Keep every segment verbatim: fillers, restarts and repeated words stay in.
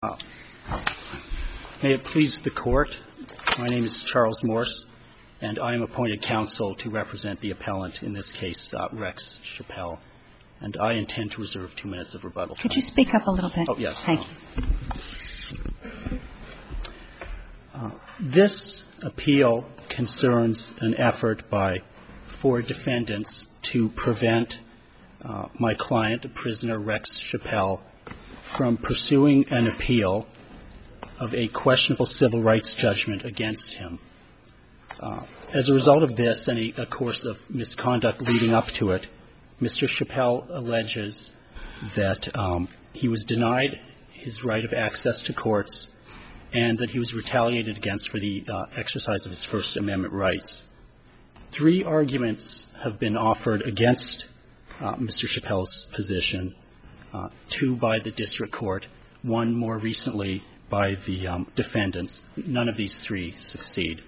Uh, may it please the Court, my name is Charles Morse, and I am appointed counsel to represent the appellant, in this case, uh, Rex Chappell, and I intend to reserve two minutes of rebuttal time. Could you speak up a little bit? Oh, yes. Thank you. Uh, this appeal concerns an effort by four defendants to prevent uh, my client, prisoner Rex Chappell, from pursuing an appeal of a questionable civil rights judgment against him. Uh, as a result of this and a, a course of misconduct leading up to it, Mister Chappell alleges that um, he was denied his right of access to courts and that he was retaliated against for the uh, exercise of his First Amendment rights. Three arguments have been offered against uh, Mister Chappell's position. Uh, two by the district court, one more recently by the um, defendants. None of these three succeed.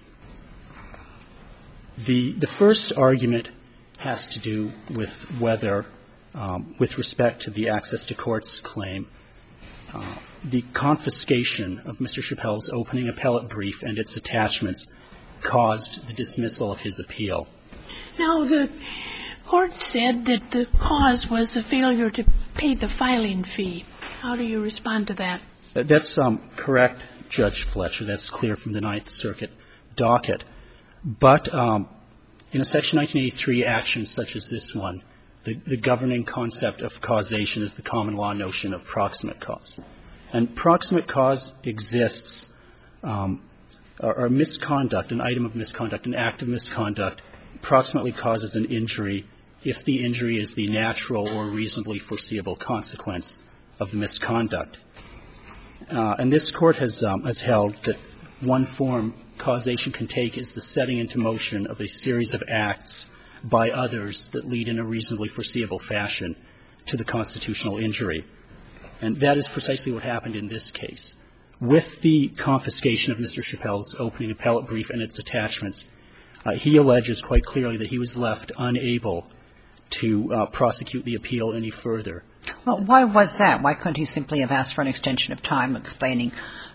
The, the first argument has to do with whether, um, with respect to the access to courts claim, uh, the confiscation of Mister Chappell's opening appellate brief and its attachments caused the dismissal of his appeal. Now, the court said that the cause was a failure to pay the filing fee. How do you respond to that? That's um, correct, Judge Fletcher. That's clear from the Ninth Circuit docket. But um, in a Section nineteen eighty-three action such as this one, the, the governing concept of causation is the common law notion of proximate cause. And proximate cause exists, um, or, or misconduct, an item of misconduct, an act of misconduct, proximately causes an injury if the injury is the natural or reasonably foreseeable consequence of the misconduct. Uh, and this Court has, um, has held that one form causation can take is the setting into motion of a series of acts by others that lead in a reasonably foreseeable fashion to the constitutional injury. And that is precisely what happened in this case. With the confiscation of Mister Chappell's opening appellate brief and its attachments, uh, he alleges quite clearly that he was left unable to uh, prosecute the appeal any further. Well, why was that? Why couldn't he simply have asked for an extension of time explaining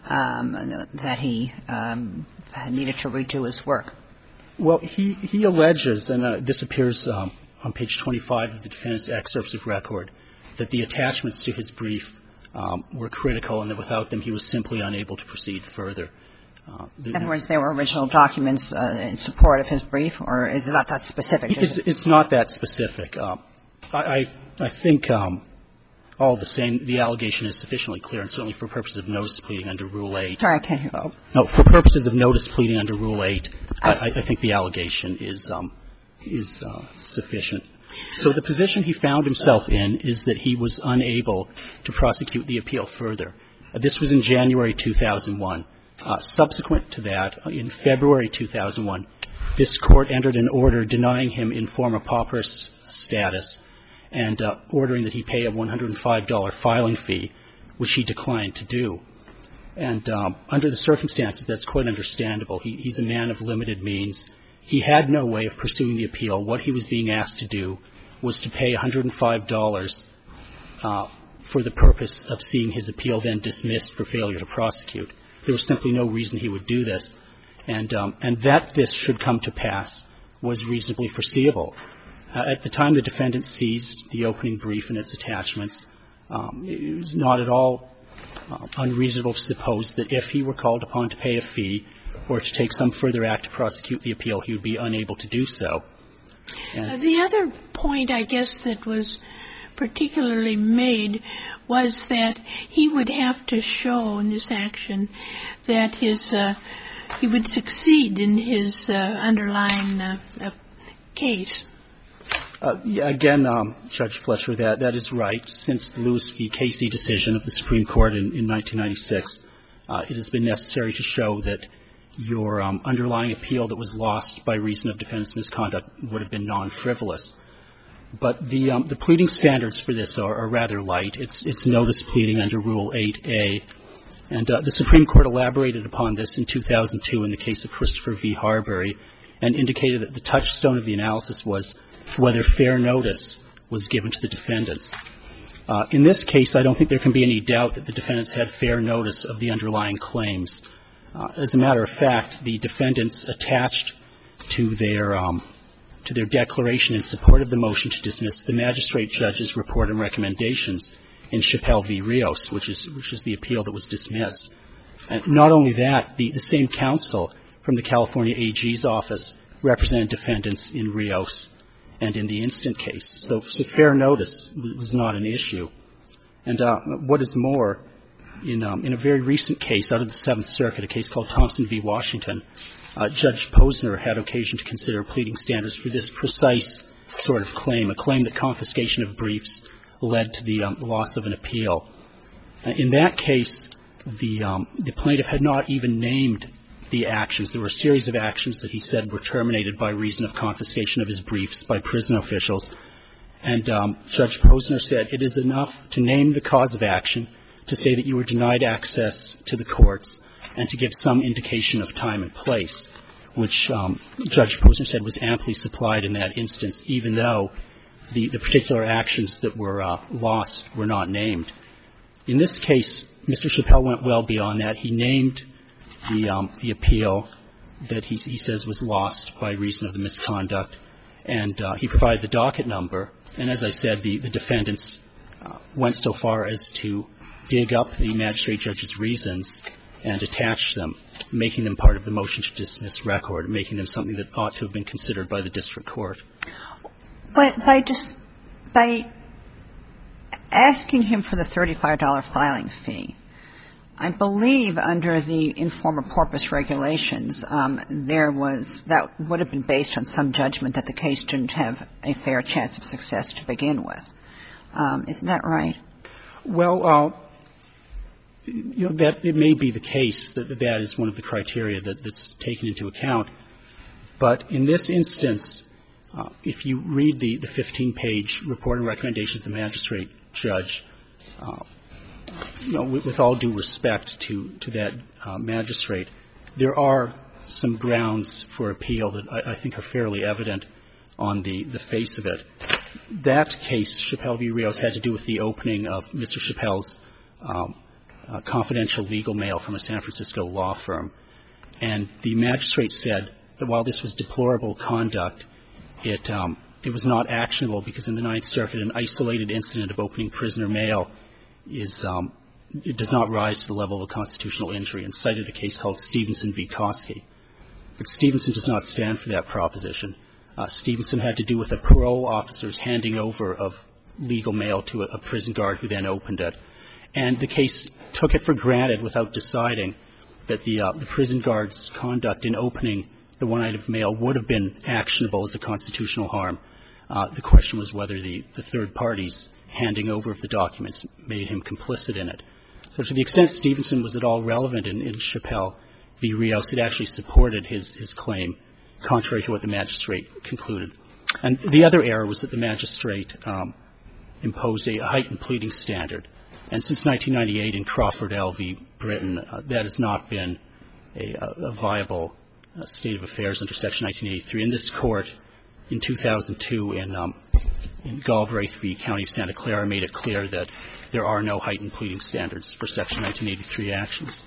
um, that he um, needed to redo his work? Well, he, he alleges, and uh, this appears um, on page twenty-five of the defendant's excerpts of record, that the attachments to his brief um, were critical and that without them he was simply unable to proceed further. Uh, the, in other words, there were original documents uh, in support of his brief, or is it not that specific? It's, it's not that specific. Uh, I, I, I think um, all the same, the allegation is sufficiently clear, and certainly for purposes of notice pleading under Rule eight. Sorry, I can't hear. Uh, no, for purposes of notice pleading under Rule eight, I, I, I think the allegation is um, is uh, sufficient. So the position he found himself in is that he was unable to prosecute the appeal further. Uh, this was in January two thousand one. Uh, subsequent to that, in February two thousand one, this Court entered an order denying him informa pauperis status and uh, ordering that he pay a one hundred five dollars filing fee, which he declined to do. And um, under the circumstances, that's quite understandable. He, he's a man of limited means. He had no way of pursuing the appeal. What he was being asked to do was to pay one hundred five dollars uh, for the purpose of seeing his appeal then dismissed for failure to prosecute. There was simply no reason he would do this. And, um, and that this should come to pass was reasonably foreseeable. Uh, at the time the defendant seized the opening brief and its attachments, um, it was not at all uh, unreasonable to suppose that if he were called upon to pay a fee or to take some further act to prosecute the appeal, he would be unable to do so. Uh, the other point, I guess, that was particularly made was that he would have to show in this action that his uh, he would succeed in his uh, underlying uh, uh, case. Uh, yeah, again, um, Judge Fletcher, that, that is right. Since the Lewis v. Casey decision of the Supreme Court in, in nineteen ninety-six, uh, it has been necessary to show that your um, underlying appeal that was lost by reason of defendant's misconduct would have been non-frivolous. But the um, the pleading standards for this are, are rather light. It's it's notice pleading under Rule eight A, and uh, the Supreme Court elaborated upon this in two thousand two in the case of Christopher v. Harbury, and indicated that the touchstone of the analysis was whether fair notice was given to the defendants. Uh, in this case, I don't think there can be any doubt that the defendants had fair notice of the underlying claims. Uh, as a matter of fact, the defendants attached to their um, to their declaration in support of the motion to dismiss the magistrate judge's report and recommendations in Chappelle v. Rios, which is which is the appeal that was dismissed. And not only that, the, the same counsel from the California A G's office represented defendants in Rios and in the instant case. So, so fair notice was not an issue. And uh, what is more, in, um, in a very recent case out of the Seventh Circuit, a case called Thompson v. Washington, uh, Judge Posner had occasion to consider pleading standards for this precise sort of claim, a claim that confiscation of briefs led to the um, loss of an appeal. Uh, in that case, the, um, the plaintiff had not even named the actions. There were a series of actions that he said were terminated by reason of confiscation of his briefs by prison officials. And um, Judge Posner said it is enough to name the cause of action, to say that you were denied access to the courts, and to give some indication of time and place, which um, Judge Posner said was amply supplied in that instance, even though the, the particular actions that were uh, lost were not named. In this case, Mister Chappelle went well beyond that. He named the, um, the appeal that he, he says was lost by reason of the misconduct, and uh, he provided the docket number. And as I said, the, the defendants uh, went so far as to dig up the magistrate judge's reasons and attach them, making them part of the motion to dismiss record, making them something that ought to have been considered by the district court. But by just by asking him for the thirty-five dollars filing fee, I believe under the informal porpoise regulations, um, there was that would have been based on some judgment that the case didn't have a fair chance of success to begin with. Um, isn't that right? Well, uh, you know, that it may be the case that that is one of the criteria that, that's taken into account. But in this instance, uh, if you read the, the fifteen-page report and recommendation of the magistrate judge, uh, you know, with, with all due respect to, to that uh, magistrate, there are some grounds for appeal that I, I think are fairly evident on the, the face of it. That case, Chappelle v. Rios, had to do with the opening of Mister Chappelle's um, uh, confidential legal mail from a San Francisco law firm. And the magistrate said that while this was deplorable conduct, it, um, it was not actionable because in the Ninth Circuit, an isolated incident of opening prisoner mail is um, it does not rise to the level of a constitutional injury, and cited a case called Stevenson v. Kosky. But Stevenson does not stand for that proposition. Uh, Stevenson had to do with a parole officer's handing over of legal mail to a, a prison guard who then opened it. And the case took it for granted without deciding that the, uh, the prison guard's conduct in opening the one item of mail would have been actionable as a constitutional harm. Uh, the question was whether the, the third party's handing over of the documents made him complicit in it. So to the extent Stevenson was at all relevant in, in Chappelle v. Rios, it actually supported his, his claim, contrary to what the magistrate concluded. And the other error was that the magistrate um, imposed a heightened pleading standard. And since nineteen ninety-eight in Crawford L v. Britain, uh, that has not been a, a viable uh, state of affairs under Section nineteen eighty-three. And this Court, in two thousand two, in, um, in Galbraith v. County of Santa Clara, made it clear that there are no heightened pleading standards for Section nineteen eighty-three actions.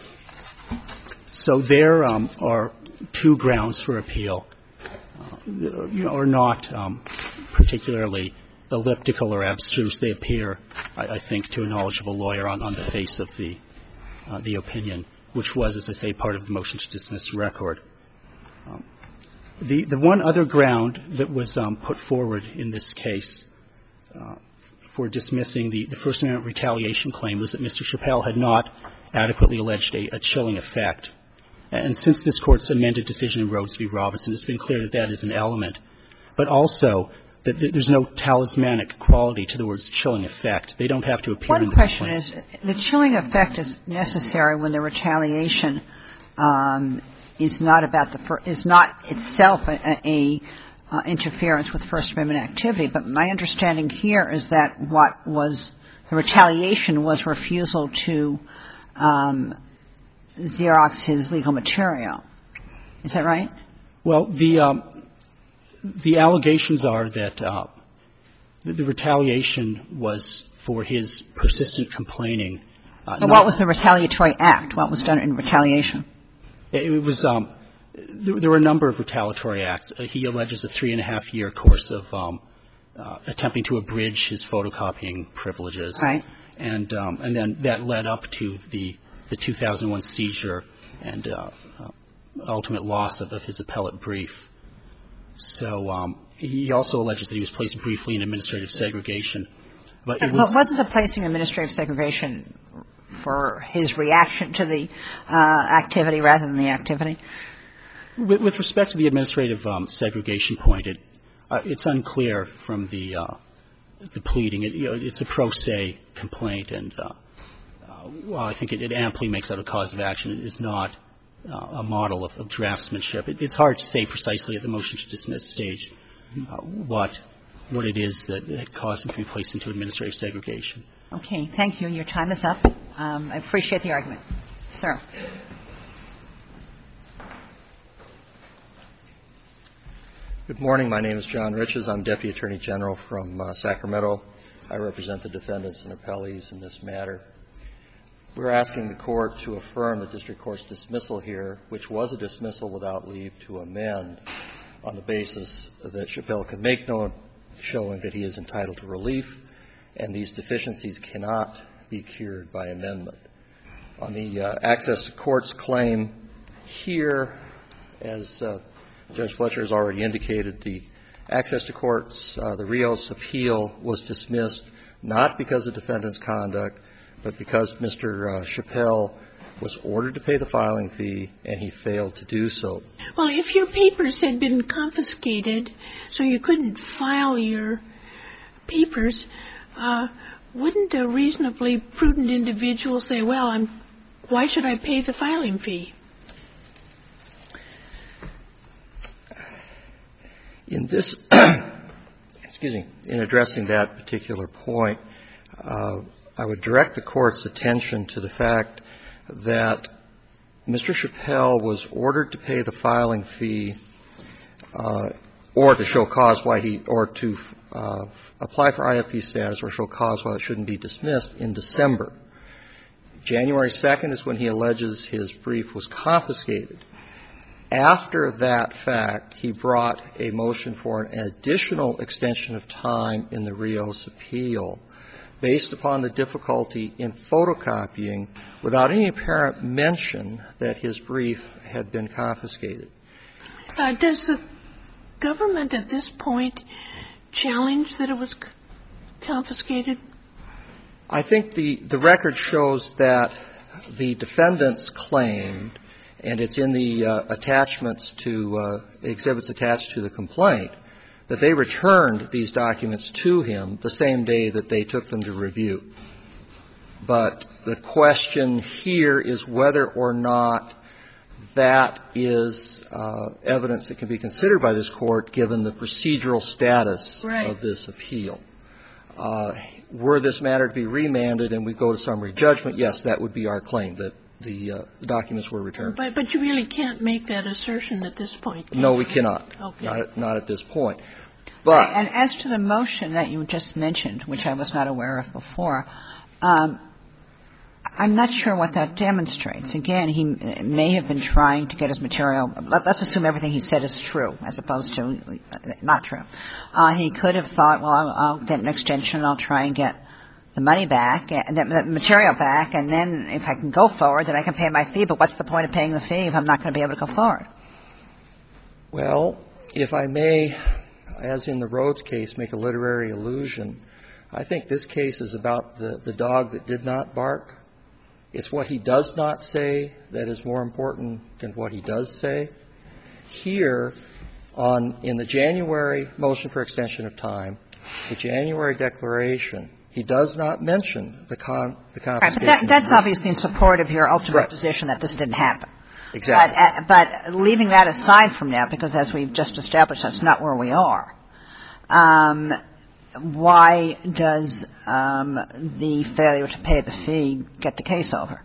So there um, are two grounds for appeal, uh, you know, are not um, particularly elliptical or abstruse. They appear, I, I think, to a knowledgeable lawyer on, on the face of the uh, the opinion, which was, as I say, part of the motion to dismiss record. Um, the the one other ground that was um, put forward in this case uh, for dismissing the, the First Amendment retaliation claim was that Mister Chappelle had not adequately alleged a, a chilling effect. And since this Court's amended decision in Rhodes v. Robinson, it's been clear that that is an element, but also that there's no talismanic quality to the words chilling effect. They don't have to appear in the complaint. One question is, the chilling effect is necessary when the retaliation um, is not about the fir- is not itself a, a uh, interference with First Amendment activity. But my understanding here is that what was the retaliation was refusal to um, Xerox his legal material. Is that right? Well, the um, the allegations are that uh, the, the retaliation was for his persistent complaining. Uh, so what was the retaliatory act? What was done in retaliation? It, it was um, there, there were a number of retaliatory acts. Uh, he alleges a three and a half year course of um, uh, attempting to abridge his photocopying privileges. Right. And um, and then that led up to the the two thousand one seizure and uh, uh, ultimate loss of, of his appellate brief. So um, he also alleges that he was placed briefly in administrative segregation. But it was, but wasn't the placing in administrative segregation for his reaction to the uh, activity rather than the activity? With, with respect to the administrative um, segregation point, it, uh, it's unclear from the uh, the pleading. It, you know, it's a pro se complaint, and uh, uh, while I think it, it amply makes out a cause of action, it is not uh, a model of, of draftsmanship. It, it's hard to say precisely at the motion to dismiss stage uh, what what it is that, that caused him to be placed into administrative segregation. Okay. Thank you. Your time is up. Um, I appreciate the argument. Sir. Good morning. My name is John Riches. I'm Deputy Attorney General from uh, Sacramento. I represent the defendants and appellees in this matter. We're asking the Court to affirm the District Court's dismissal here, which was a dismissal without leave to amend, on the basis that Chappelle could make no showing that he is entitled to relief, and these deficiencies cannot be cured by amendment. On the uh, access to courts claim here, as uh, Judge Fletcher has already indicated, the access to courts, uh, the Rios appeal was dismissed not because of defendant's conduct, but because Mister Uh, Chappelle was ordered to pay the filing fee and he failed to do so. Well, if your papers had been confiscated so you couldn't file your papers, uh, wouldn't a reasonably prudent individual say, well, I'm, why should I pay the filing fee? In this, excuse me, in addressing that particular point, uh, I would direct the Court's attention to the fact that Mister Chappelle was ordered to pay the filing fee uh, or to show cause why he, or to uh, apply for I F P status or show cause why it shouldn't be dismissed in December. January second is when he alleges his brief was confiscated. After that fact, he brought a motion for an additional extension of time in the Rios appeal based upon the difficulty in photocopying without any apparent mention that his brief had been confiscated. Uh, does the government at this point challenge that it was c- confiscated? I think the, the record shows that the defendants claimed, and it's in the uh, attachments to uh, exhibits attached to the complaint, that they returned these documents to him the same day that they took them to review. But the question here is whether or not that is uh, evidence that can be considered by this Court given the procedural status right. of this appeal. Uh, were this matter to be remanded and we go to summary judgment, yes, that would be our claim, that the, uh, the documents were returned. But, but you really can't make that assertion at this point, can No, you? we cannot. Okay. Not at, not at this point. But And as to the motion that you just mentioned, which I was not aware of before, um, I'm not sure what that demonstrates. Again, he may have been trying to get his material. Let's assume everything he said is true, as opposed to not true. Uh, he could have thought, well, I'll, I'll get an extension, I'll try and get the money back, and the material back, and then if I can go forward, then I can pay my fee. But what's the point of paying the fee if I'm not going to be able to go forward? Well, if I may, as in the Rhodes case, make a literary allusion, I think this case is about the, the dog that did not bark. It's what he does not say that is more important than what he does say. Here, on in the January motion for extension of time, the January declaration, he does not mention the con the confiscation. Right, but that, that's obviously in support of your ultimate right. position that this didn't happen. Exactly. But, uh, but leaving that aside from now, because as we've just established, that's not where we are. Um, why does um, the failure to pay the fee get the case over?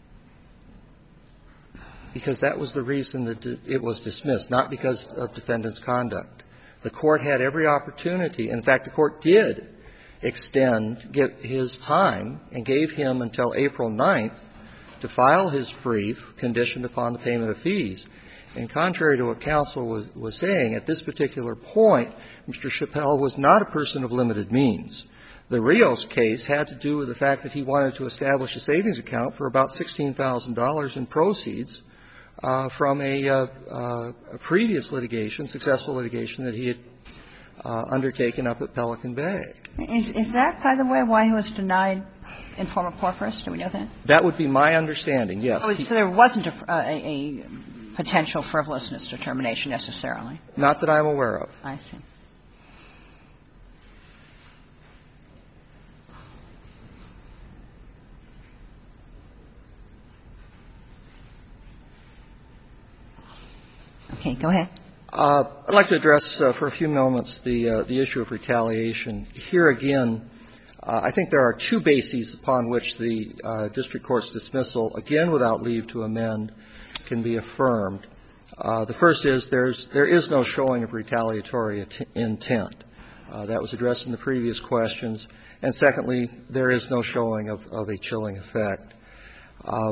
Because that was the reason that it was dismissed, not because of defendant's conduct. The Court had every opportunity. In fact, the Court did extend give his time and gave him until April ninth to file his brief conditioned upon the payment of fees. And contrary to what counsel was, was saying, at this particular point, Mister Chappelle was not a person of limited means. The Rios case had to do with the fact that he wanted to establish a savings account for about sixteen thousand dollars in proceeds uh, from a, uh, uh, a previous litigation, successful litigation that he had uh, undertaken up at Pelican Bay. Is, is that, by the way, why he was denied informal corpus? Do we know that? That would be my understanding, yes. Oh, so there wasn't a, a, a potential frivolousness determination necessarily? Not that I'm aware of. I see. Okay, go ahead. Uh, I'd like to address uh, for a few moments the uh, the issue of retaliation. Here again, uh, I think there are two bases upon which the uh, district court's dismissal, again without leave to amend, can be affirmed. Uh, the first is there's there is no showing of retaliatory at- intent. Uh, that was addressed in the previous questions. And secondly, there is no showing of, of a chilling effect. Uh,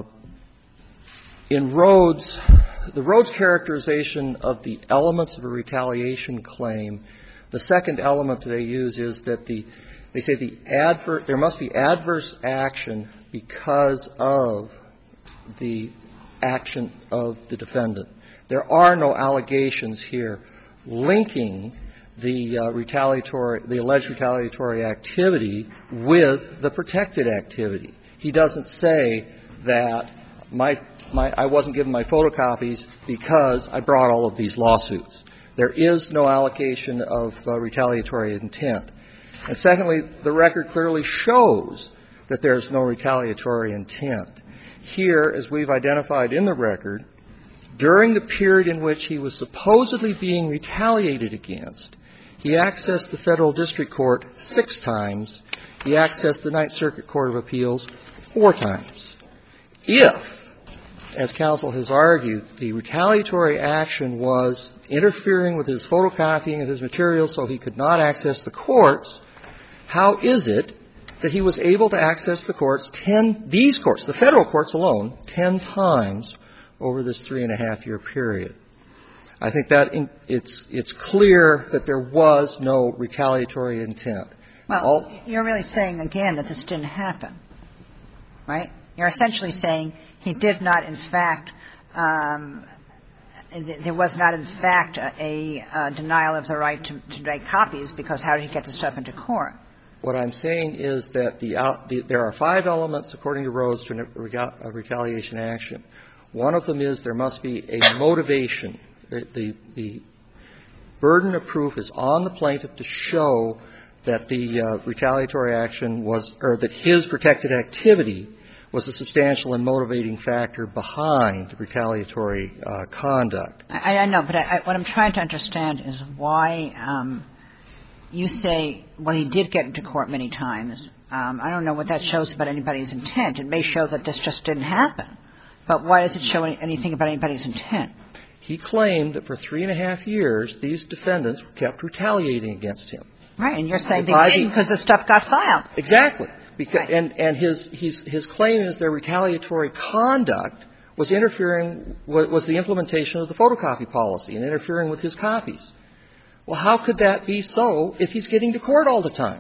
in Rhodes, the Rhodes characterization of the elements of a retaliation claim, the second element that they use is that the they say the adver- there must be adverse action because of the action of the defendant. There are no allegations here linking the uh, retaliatory, the alleged retaliatory activity with the protected activity. He doesn't say that my, my, I wasn't given my photocopies because I brought all of these lawsuits. There is no allocation of uh, retaliatory intent. And secondly, the record clearly shows that there's no retaliatory intent. Here, as we've identified in the record, during the period in which he was supposedly being retaliated against, he accessed the Federal District Court six times. He accessed the Ninth Circuit Court of Appeals four times. If, as counsel has argued, the retaliatory action was interfering with his photocopying of his materials so he could not access the courts, how is it that he was able to access the courts ten, these courts, the Federal courts alone, ten times over this three and a half year period? I think that in, it's, it's clear that there was no retaliatory intent. Well, All, you're really saying again that this didn't happen, right? You're essentially saying he did not, in fact, um, there was not, in fact, a, a denial of the right to, to make copies because how did he get the stuff into court? What I'm saying is that the, out, the there are five elements, according to Rhodes, to a retaliation action. One of them is there must be a motivation. The, the, the burden of proof is on the plaintiff to show that the uh, retaliatory action was, or that his protected activity was a substantial and motivating factor behind retaliatory uh, conduct. I, I know, but I, I, what I'm trying to understand is why um, you say, well, he did get into court many times. Um, I don't know what that shows about anybody's intent. It may show that this just didn't happen. But why does it show any, anything about anybody's intent? He claimed that for three and a half years, these defendants kept retaliating against him. Right, and you're saying they didn't because the stuff got filed. Exactly. Because, right. And, and his, his, his claim is their retaliatory conduct was interfering, was the implementation of the photocopy policy and interfering with his copies. Well, how could that be so if he's getting to court all the time?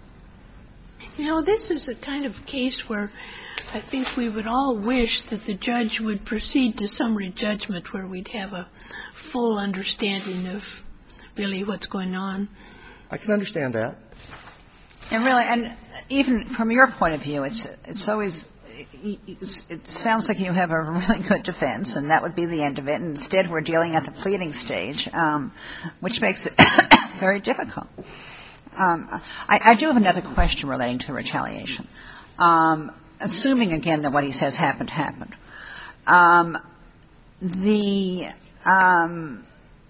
You know, this is a kind of case where I think we would all wish that the judge would proceed to summary judgment where we'd have a full understanding of really what's going on. I can understand that. And really, and even from your point of view, it's it's always, it's, it sounds like you have a really good defense, and that would be the end of it. And instead, we're dealing at the pleading stage, um, which makes it very difficult. Um, I, I do have another question relating to the retaliation. Um, assuming, again, that what he says happened, happened. Um, the um,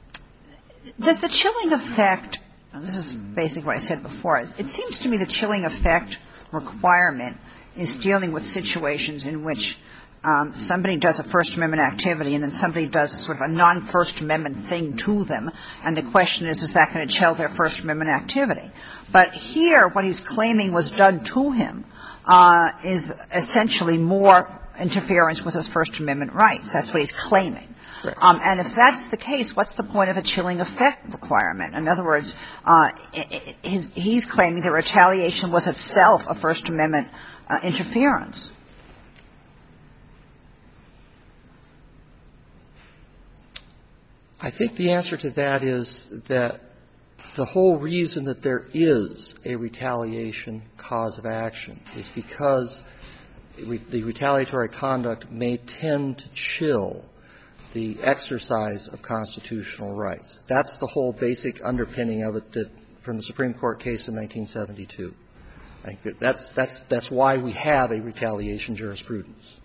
does the chilling effect, this is basically what I said before, it seems to me the chilling effect requirement is dealing with situations in which um, somebody does a First Amendment activity and then somebody does sort of a non-First Amendment thing to them, and the question is, is that going to chill their First Amendment activity? But here, what he's claiming was done to him uh, is essentially more interference with his First Amendment rights. That's what he's claiming. Right. Um, and if that's the case, what's the point of a chilling effect requirement? In other words, uh, his, he's claiming that retaliation was itself a First Amendment uh, interference. I think the answer to that is that the whole reason that there is a retaliation cause of action is because the retaliatory conduct may tend to chill the exercise of constitutional rights. That's the whole basic underpinning of it that, from the Supreme Court case in nineteen seventy-two. I think that that's, that's, that's why we have a retaliation jurisprudence.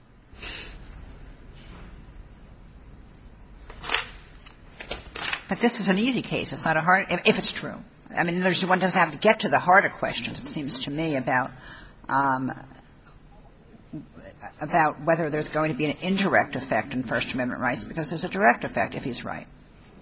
But this is an easy case. It's not a hard, if, if it's true. I mean, there's, one doesn't have to get to the harder questions, it seems to me, about um, about whether there's going to be an indirect effect in First Amendment rights, because there's a direct effect if he's right.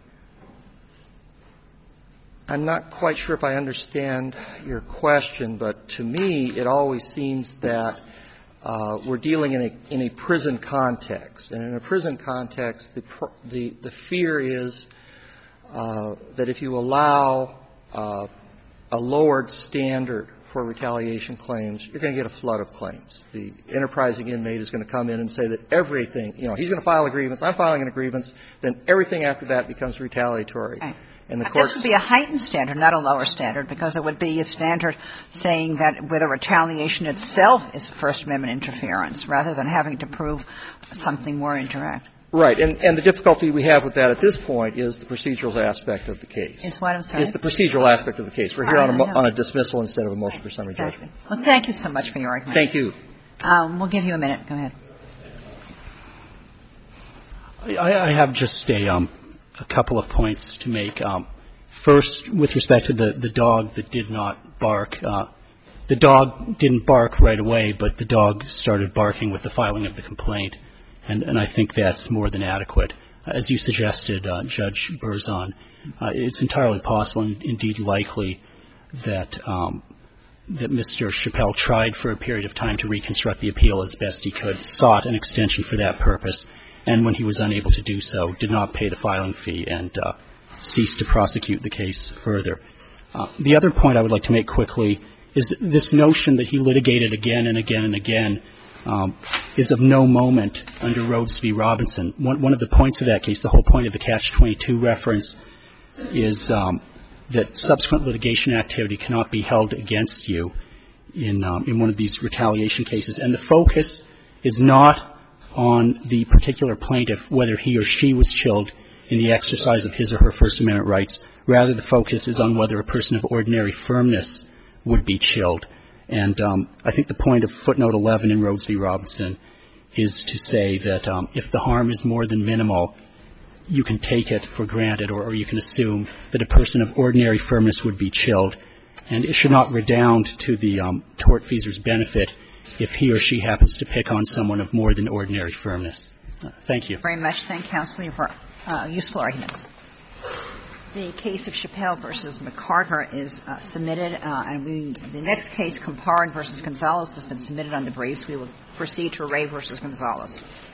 I'm not quite sure if I understand your question, but to me it always seems that uh, we're dealing in a, in a prison context. And in a prison context, the, pr- the, the fear is uh, that if you allow uh, a lowered standard for retaliation claims, you're going to get a flood of claims. The enterprising inmate is going to come in and say that everything, you know, he's going to file a grievance, I'm filing a grievance, then everything after that becomes retaliatory. Right. And the But courts, this would be a heightened standard, not a lower standard, because it would be a standard saying that whether retaliation itself is First Amendment interference, rather than having to prove something more indirect. Right. And, and the difficulty we have with that at this point is the procedural aspect of the case. Is what I'm saying? Is the procedural aspect of the case. We're here on a, mo- know. on a dismissal instead of a motion for summary Exactly. judgment. Well, thank you so much for your argument. Thank you. Um, we'll give you a minute. Go ahead. I, I have just a, um, a couple of points to make. Um, first, with respect to the, the dog that did not bark, uh, the dog didn't bark right away, but the dog started barking with the filing of the complaint. And, and I think that's more than adequate. As you suggested, uh, Judge Berzon, uh, it's entirely possible and indeed likely that um, that Mister Chappelle tried for a period of time to reconstruct the appeal as best he could, sought an extension for that purpose, and when he was unable to do so, did not pay the filing fee and uh, ceased to prosecute the case further. Uh, the other point I would like to make quickly is this notion that he litigated again and again and again Um, is of no moment under Rhodes v. Robinson. One, one of the points of that case, the whole point of the catch twenty-two reference, is um, that subsequent litigation activity cannot be held against you in um, in one of these retaliation cases. And the focus is not on the particular plaintiff, whether he or she was chilled in the exercise of his or her First Amendment rights. Rather, the focus is on whether a person of ordinary firmness would be chilled. And um, I think the point of footnote eleven in Rhodes v. Robinson is to say that um, if the harm is more than minimal, you can take it for granted, or, or you can assume that a person of ordinary firmness would be chilled. And it should not redound to the um, tortfeasor's benefit if he or she happens to pick on someone of more than ordinary firmness. Uh, thank you. Very much. Thank counsel for uh, useful arguments. The case of Chappelle versus McCarter is uh, submitted, uh, and we, the next case, Comparin versus Gonzalez, has been submitted on the briefs. We will proceed to Ray versus Gonzalez.